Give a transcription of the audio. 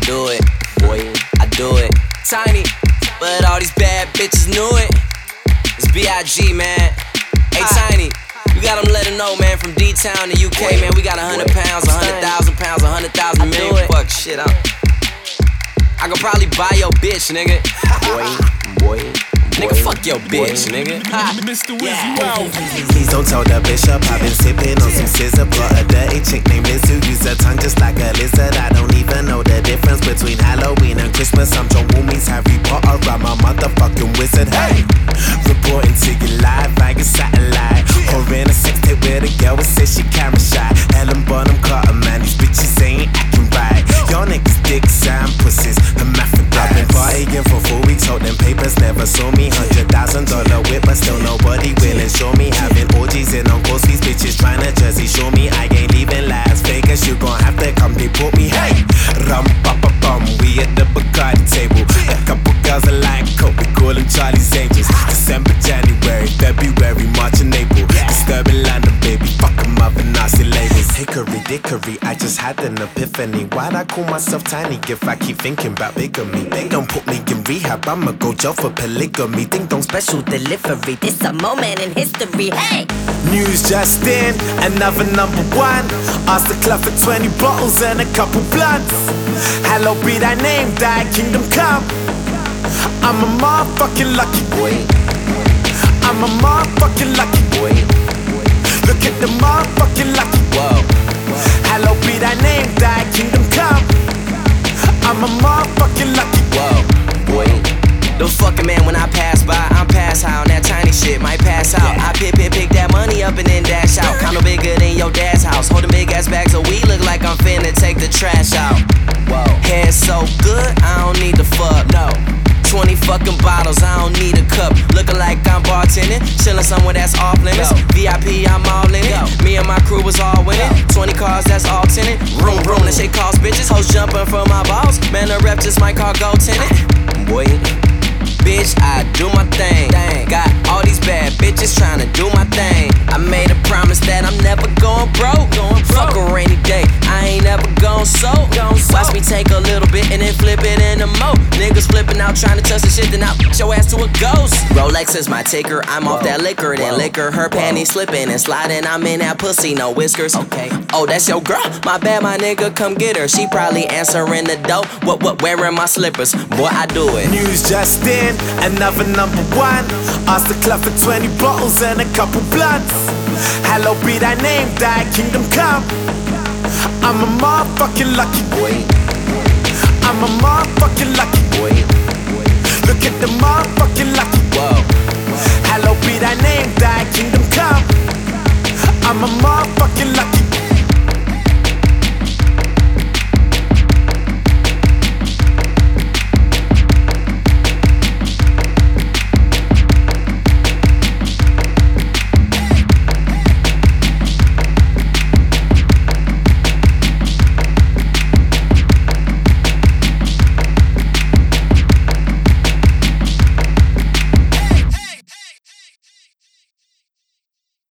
do it, boy, I do it. Tiny, but all these bad bitches knew it. It's B.I.G., man. Hey, Tiny, you gotta let them know, man, from D-Town to UK, man, we got 100 pounds, 100,000 pounds, 100,000 million. Fuck shit, I could probably buy your bitch, nigga. Boy. Nigga, fuck your bitch, nigga. Mr. Wiz, you out. Please don't tell the bishop I've been sipping on some scissor. Got a dirty chick named Liz who use her tongue just like a lizard. I don't even know the difference between Halloween and Christmas. I'm John Woo meets Harry Potter, I'm a motherfucking wizard. Hey, reporting to you live via satellite. Or in a sex tape with a girl who says she camera shy. Helen Bonham Carter, man, these bitches ain't acting right. Y'all niggas dicks and pussies, hermaphrodites. I've been partying for 4 weeks, holding papers, never saw me. $100,000 whip, but still nobody will insure me. Having orgies in Uncle these bitches trying to Jersey show me. I ain't leaving Las Vegas, you gon' have to come deport me. Hey, rum pa pa bum, we at the Bacardi table. A couple girls are like coke, we call them Charlie's Angels. December, January, February, March and April. Disturbing London, baby, fuck 'em up and nasty labels. Hickory dickory, I just had an epiphany. Why'd I call myself tiny if I keep thinking about bigamy? They don't put me in rehab, I'ma go jail for polygamy. Ding dong special delivery, this a moment in history. Hey, news just in, another #1. Asked the club for 20 bottles and a couple blunts. Hallowed be thy name, thy kingdom come. I'm a motherfucking lucky boy. I'm a motherfucking lucky boy. Look at the motherfucking lucky. Whoa. Hallowed be thy name, thy kingdom come. I'm a motherfucking lucky. Whoa, boy. Those fucking man when I pass by, I'm pass high on that tiny shit, might pass out. I pick that money up and then dash out. Kinda bigger than your dad's house. Holding big ass bags of weed, look like I'm finna take the trash out. Whoa. Hair so good, I don't need the fuck, no. 20 fucking bottles, I don't need a cup. Looking like I'm bartending, chillin' somewhere that's off limits. VIP, I'm all in it. Me and my crew was all winning. 20 cars, that's all tinted. Room, that shit cost bitches. Hoes jumping from my balls. Man, the rep just might call go tenant. Boy, bitch, I do my thing. Got all these bad bitches trying to do my thing. I made a promise that I'm never going broke. Fuck a rainy day, I ain't never gon' soak. Watch me take a little bit and then flip it in the mo. Niggas flipping out trying to touch the shit, then I'll put your ass to a ghost. Rolex is my ticker, I'm off that liquor, then liquor. Her panties slipping and sliding, I'm in that pussy, no whiskers. Okay. Oh, that's your girl? My bad, my nigga, come get her. She probably answering the door. What, wearing my slippers? Boy, I do it. News just in, another #1. Asked the club for 20 bottles and a couple blunts. Hallowed be thy name, thy kingdom come. I'm a motherfucking lucky boy. I'm a motherfucking lucky boy. Look at the motherfucking lucky. Whoa. Hallowed be thy name, thy kingdom come.